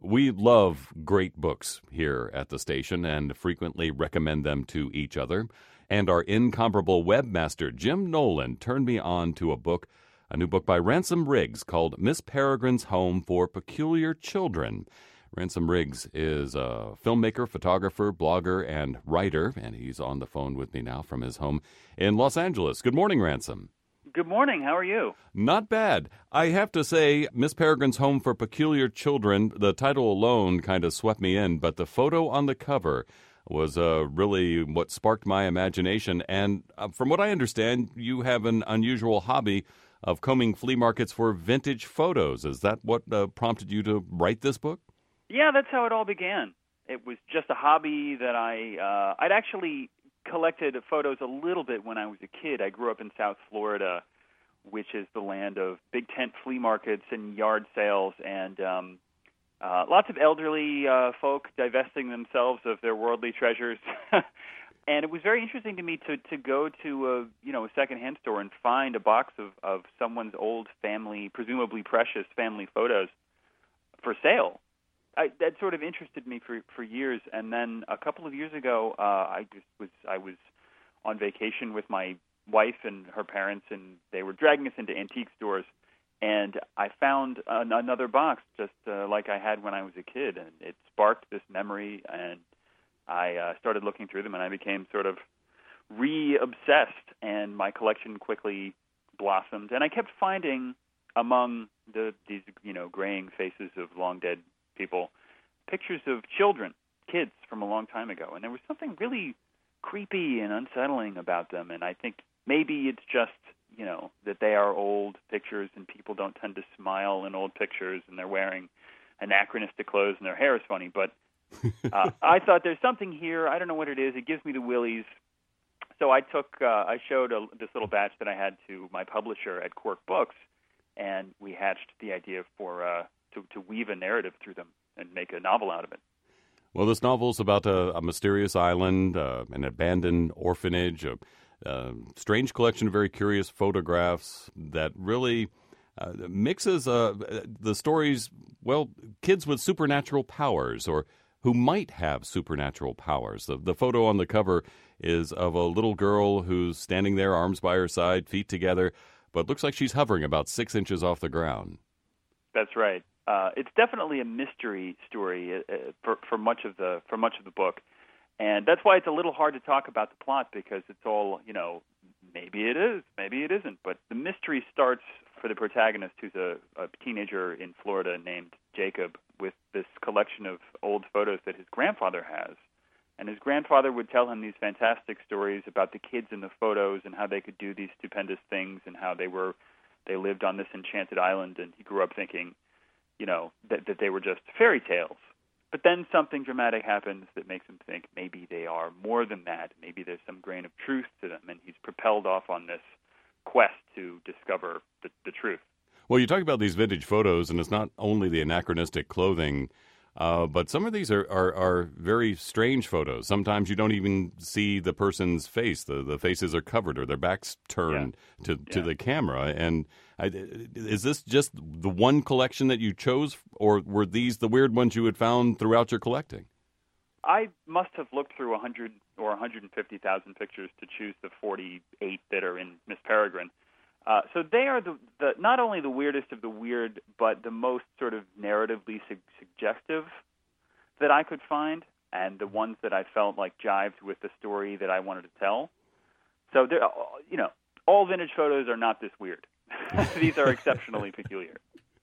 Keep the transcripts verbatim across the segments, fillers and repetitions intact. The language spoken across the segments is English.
We love great books here at the station and frequently recommend them to each other. And our incomparable webmaster, Jim Nolan, turned me on to a book, a new book by Ransom Riggs called Miss Peregrine's Home for Peculiar Children. Ransom Riggs is a filmmaker, photographer, blogger, and writer, and he's on the phone with me now from his home in Los Angeles. Good morning, Ransom. Good morning. How are you? Not bad. I have to say, Miss Peregrine's Home for Peculiar Children, the title alone kind of swept me in, but the photo on the cover was uh, really what sparked my imagination. And uh, from what I understand, you have an unusual hobby of combing flea markets for vintage photos. Is that what uh, prompted you to write this book? Yeah, that's how it all began. It was just a hobby that I, uh, I'd actually collected photos a little bit when I was a kid. I grew up in South Florida, which is the land of big tent flea markets and yard sales, and um, uh, lots of elderly uh, folk divesting themselves of their worldly treasures. And it was very interesting to me to, to go to a you know a secondhand store and find a box of, of someone's old family, presumably precious family photos for sale. I, that sort of interested me for, for years, and then a couple of years ago, uh, I just was I was on vacation with my wife and her parents, and they were dragging us into antique stores, and I found an, another box just uh, like I had when I was a kid, and it sparked this memory, and I uh, started looking through them, and I became sort of re-obsessed, and my collection quickly blossomed, and I kept finding among the these you know graying faces of long dead people, pictures of children, kids from a long time ago. And there was something really creepy and unsettling about them. And I think maybe it's just, you know, that they are old pictures and people don't tend to smile in old pictures and they're wearing anachronistic clothes and their hair is funny. But uh, I thought there's something here. I don't know what it is. It gives me the willies. So I took, uh, I showed a, this little batch that I had to my publisher at Quirk Books, and we hatched the idea for uh, To, to weave a narrative through them and make a novel out of it. Well, this novel is about a, a mysterious island, uh, an abandoned orphanage, a, a strange collection of very curious photographs that really uh, mixes uh, the stories, well, kids with supernatural powers or who might have supernatural powers. The, the photo on the cover is of a little girl who's standing there, arms by her side, feet together, but looks like she's hovering about six inches off the ground. That's right. Uh, it's definitely a mystery story uh, for, for much of the for much of the book, and that's why it's a little hard to talk about the plot because it's all you know. Maybe it is, maybe it isn't. But the mystery starts for the protagonist, who's a, a teenager in Florida named Jacob, with this collection of old photos that his grandfather has, and his grandfather would tell him these fantastic stories about the kids in the photos and how they could do these stupendous things and how they were they lived on this enchanted island, and he grew up thinking, you know, that, that they were just fairy tales. But then something dramatic happens that makes him think maybe they are more than that. Maybe there's some grain of truth to them, and he's propelled off on this quest to discover the, the truth. Well, you talk about these vintage photos, and it's not only the anachronistic clothing, uh, but some of these are, are, are very strange photos. Sometimes you don't even see the person's face. The, the faces are covered or their backs turned yeah. to, to yeah. the camera. And I, is this just the one collection that you chose, or were these the weird ones you had found throughout your collecting? I must have looked through one hundred or one hundred fifty thousand pictures to choose the forty-eight that are in Miss Peregrine. Uh, so they are the, the not only the weirdest of the weird, but the most sort of narratively su- suggestive that I could find, and the ones that I felt like jived with the story that I wanted to tell. So, you know, all vintage photos are not this weird. These are exceptionally peculiar.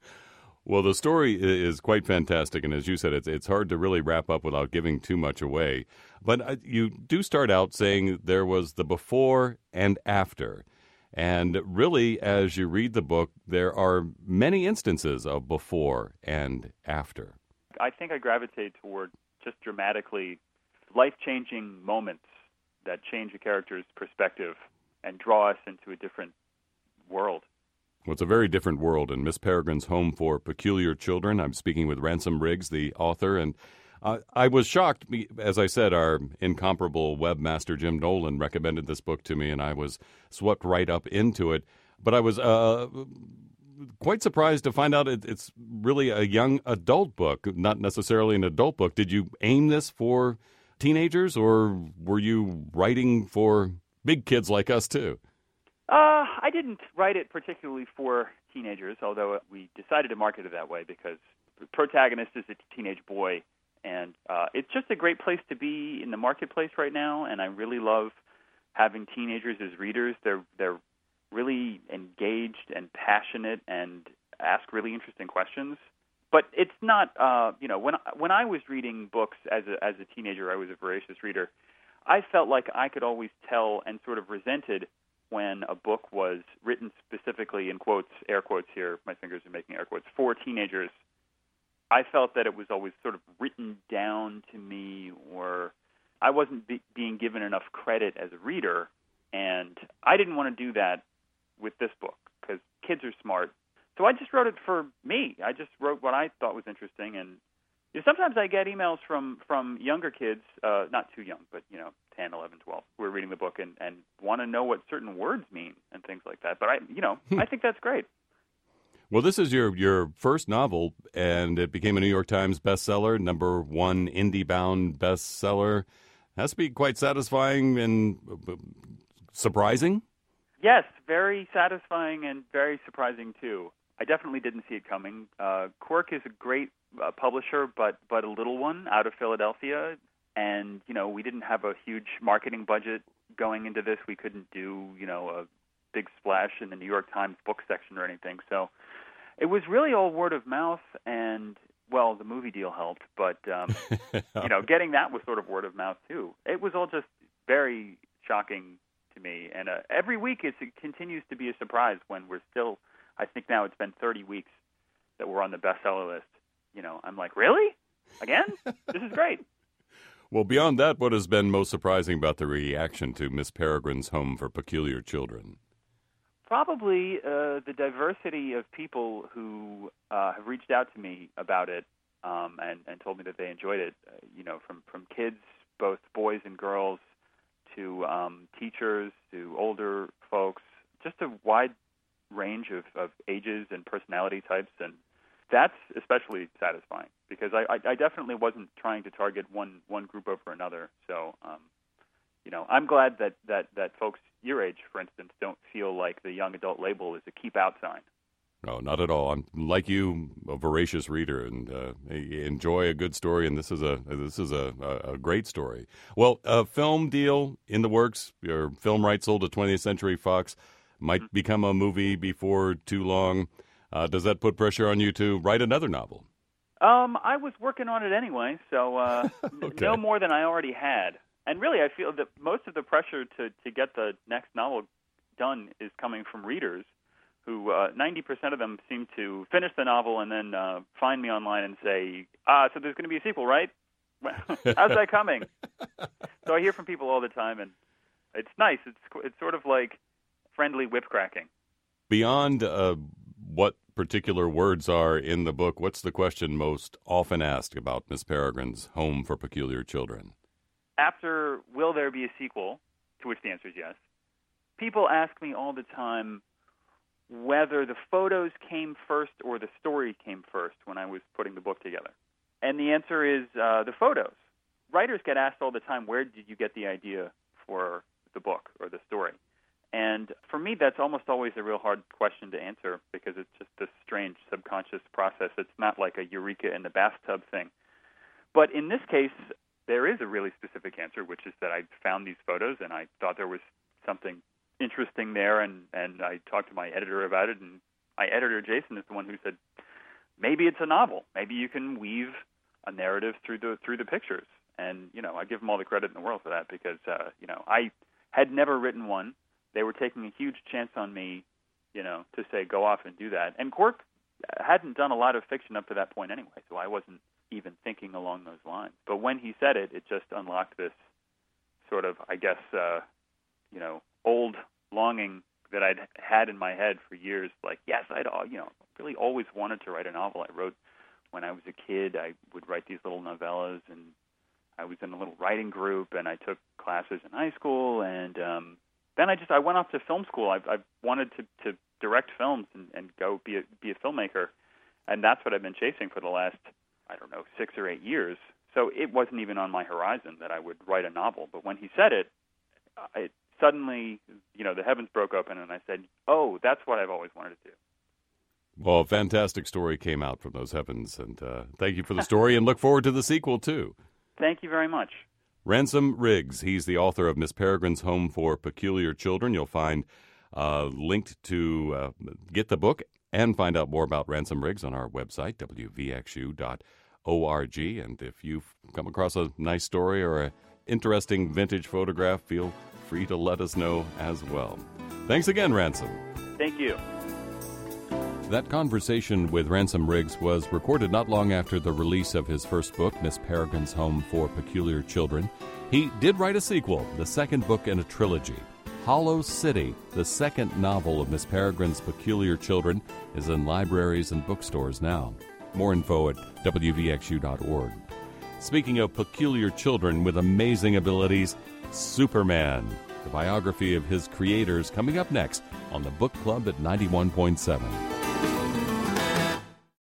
Well, the story is quite fantastic, and as you said, it's it's hard to really wrap up without giving too much away. But you do start out saying there was the before and after. And really, as you read the book, there are many instances of before and after. I think I gravitate toward just dramatically life-changing moments that change a character's perspective and draw us into a different world. Well, it's a very different world in Miss Peregrine's Home for Peculiar Children. I'm speaking with Ransom Riggs, the author, and uh, I was shocked. As I said, our incomparable webmaster, Jim Nolan, recommended this book to me, and I was swept right up into it. But I was uh, quite surprised to find out it, it's really a young adult book, not necessarily an adult book. Did you aim this for teenagers, or were you writing for big kids like us, too? Uh, I didn't write it particularly for teenagers, although we decided to market it that way because the protagonist is a teenage boy, and uh, it's just a great place to be in the marketplace right now, and I really love having teenagers as readers. They're they're really engaged and passionate and ask really interesting questions. But it's not, uh, you know, when when I was reading books as a as a teenager, I was a voracious reader. I felt like I could always tell and sort of resented when a book was written specifically, in quotes, air quotes here, my fingers are making air quotes, for teenagers. I felt that it was always sort of written down to me, or I wasn't be- being given enough credit as a reader, and I didn't want to do that with this book because kids are smart. So I just wrote it for me. I just wrote what I thought was interesting, and you know, sometimes I get emails from, from younger kids, uh, not too young, but, you know, ten, eleven, twelve, who are reading the book and, and want to know what certain words mean and things like that. But, I, you know, I think that's great. Well, this is your, your first novel, and it became a New York Times bestseller, number one IndieBound bestseller. Has to be quite satisfying and uh, surprising? Yes, very satisfying and very surprising, too. I definitely didn't see it coming. Uh, Quirk is a great uh, publisher, but but a little one out of Philadelphia. And, you know, we didn't have a huge marketing budget going into this. We couldn't do, you know, a big splash in the New York Times book section or anything. So it was really all word of mouth, and, well, the movie deal helped. But, um, you know, getting that was sort of word of mouth, too. It was all just very shocking to me. And uh, every week it's, it continues to be a surprise when we're still, I think now it's been thirty weeks that we're on the bestseller list. You know, I'm like, really? Again? This is great. Well, beyond that, what has been most surprising about the reaction to Miss Peregrine's Home for Peculiar Children? Probably uh, the diversity of people who uh, have reached out to me about it um, and, and told me that they enjoyed it. Uh, you know, from, from kids, both boys and girls, to um, teachers, to older folks, just a wide range of, of ages and personality types, and that's especially satisfying because I, I, I definitely wasn't trying to target one, one group over another. So, um, you know, I'm glad that, that, that folks your age, for instance, don't feel like the young adult label is a keep out sign. No, not at all. I'm like you, a voracious reader, and uh, enjoy a good story. And this is a this is a, a great story. Well, a film deal in the works. Your film rights sold to twentieth Century Fox. Might mm-hmm. become a movie before too long. Uh, does that put pressure on you to write another novel? Um, I was working on it anyway, so uh, okay. no more than I already had. And really, I feel that most of the pressure to, to get the next novel done is coming from readers who uh, ninety percent of them seem to finish the novel and then uh, find me online and say, ah, so there's going to be a sequel, right? How's that coming? So I hear from people all the time, and it's nice. It's it's sort of like friendly whip cracking. Beyond uh, what particular words are in the book, what's the question most often asked about Miss Peregrine's Home for Peculiar Children? After, will there be a sequel, to which the answer is yes, people ask me all the time whether the photos came first or the story came first when I was putting the book together. And the answer is uh, the photos. Writers get asked all the time, where did you get the idea for the book or the story? And for me, that's almost always a real hard question to answer because it's just this strange subconscious process. It's not like a eureka in the bathtub thing. But in this case, there is a really specific answer, which is that I found these photos and I thought there was something interesting there, and, and I talked to my editor about it, and my editor, Jason, is the one who said, maybe it's a novel. Maybe you can weave a narrative through the through the pictures. And, you know, I give him all the credit in the world for that because, uh, you know, I had never written one. They were taking a huge chance on me, you know, to say, go off and do that. And Quirk hadn't done a lot of fiction up to that point anyway, so I wasn't even thinking along those lines. But when he said it, it just unlocked this sort of, I guess, uh, you know, old longing that I'd had in my head for years. Like, yes, I'd, you know, really always wanted to write a novel. I wrote when I was a kid. I would write these little novellas, and I was in a little writing group, and I took classes in high school, and um, then I just I went off to film school. I've, I've wanted to, to direct films and, and go be a, be a filmmaker. And that's what I've been chasing for the last, I don't know, six or eight years. So it wasn't even on my horizon that I would write a novel. But when he said it, it suddenly, you know, the heavens broke open, and I said, oh, that's what I've always wanted to do. Well, a fantastic story came out from those heavens, and uh, thank you for the story, and look forward to the sequel, too. Thank you very much. Ransom Riggs, he's the author of Miss Peregrine's Home for Peculiar Children. You'll find uh, linked to uh, get the book and find out more about Ransom Riggs on our website, w v x u dot org. And if you've come across a nice story or an interesting vintage photograph, feel free to let us know as well. Thanks again, Ransom. Thank you. That conversation with Ransom Riggs was recorded not long after the release of his first book, Miss Peregrine's Home for Peculiar Children. He did write a sequel, the second book in a trilogy. Hollow City, the second novel of Miss Peregrine's Peculiar Children, is in libraries and bookstores now. More info at w v x u dot org. Speaking of peculiar children with amazing abilities, Superman, the biography of his creators, coming up next on the Book Club at ninety-one point seven.